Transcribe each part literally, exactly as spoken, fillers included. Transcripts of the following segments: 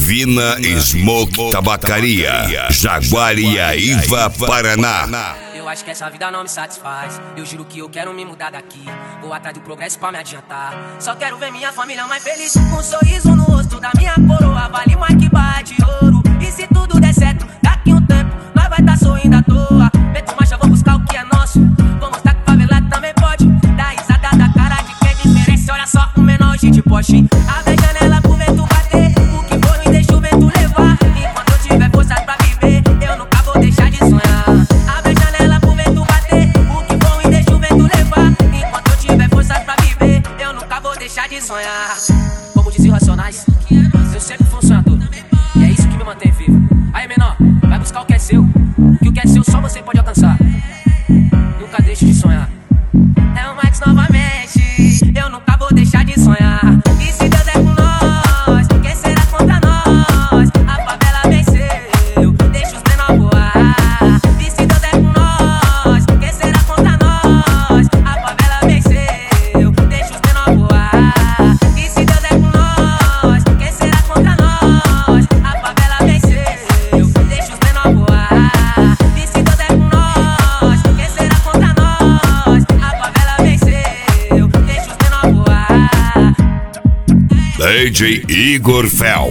Divina Smoke Tabacaria, Jaguariaíva, Paraná. Eu acho que essa vida não me satisfaz. Eu juro que eu quero me mudar daqui. Vou atrás do progresso pra me adiantar. Só quero ver minha família mais feliz. Com um sorriso no rosto da minha coroa. Vale mais que barra de ouro. E se tudo der certo, daqui um tempo nós vai tá sorrindo à toa. Meto marcha, vou buscar o que é nosso. Vou mostrar que favelado também pode. Dar risada da cara de quem desmerece. Olha só, um menor hoje de Porsche. Abre a janela pro vento bater. O que for e deixa o vento levar. Enquanto eu tiver força pra viver, eu nunca vou deixar de sonhar. Abre a janela pro vento bater. O que for e deixa o vento levar. Enquanto eu tiver força pra viver, eu nunca vou deixar de sonhar. Como dizem Racionais, eu sempre fui um sonhador. E é isso que me mantém vivo. Aí, menor, vai buscar o que é seu. Que o que é seu só você pode alcançar. Nunca deixe de sonhar. É o Max novamente. Eu nunca vou deixar de sonhar. E se Deus é com nós, quem será contra nós? A favela venceu, deixa os menor voar. E se Deus é com nós, quem será contra nós? A favela venceu, deixa os menor voar. E se Deus é com nós, quem será contra nós? A favela venceu, deixa os menor voar. E se Deus é com nós, quem será contra nós? A favela venceu, deixa os menor voar. D J Igor Fel.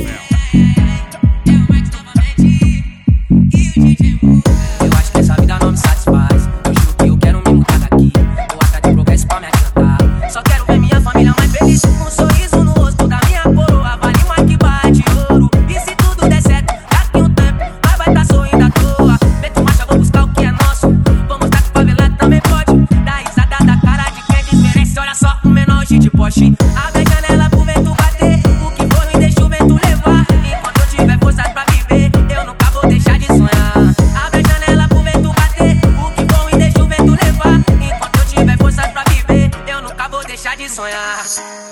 Eu acho que essa vida não me satisfaz. Eu juro que eu quero me mudar daqui. Vou atrás de progresso pra me adiantar. Só quero ver minha família mais feliz. Com um sorriso no rosto da minha coroa. Vale mais que barra de ouro. E se tudo der certo, daqui um tempo nós vai tá sorrindo à toa. Meto marcha, vou buscar o que é nosso. Vou mostrar que favelado também pode. Dar risada da cara de quem desmerece. Olha só, um menor hoje de Porsche. Abre a janela pro vento bater. O que for e deixa o vento levar. Enquanto eu tiver força pra viver, eu nunca vou deixar de sonhar. Abre a janela pro vento bater. O que for e deixa o vento levar. Enquanto eu tiver força pra viver, eu nunca vou deixar de sonhar.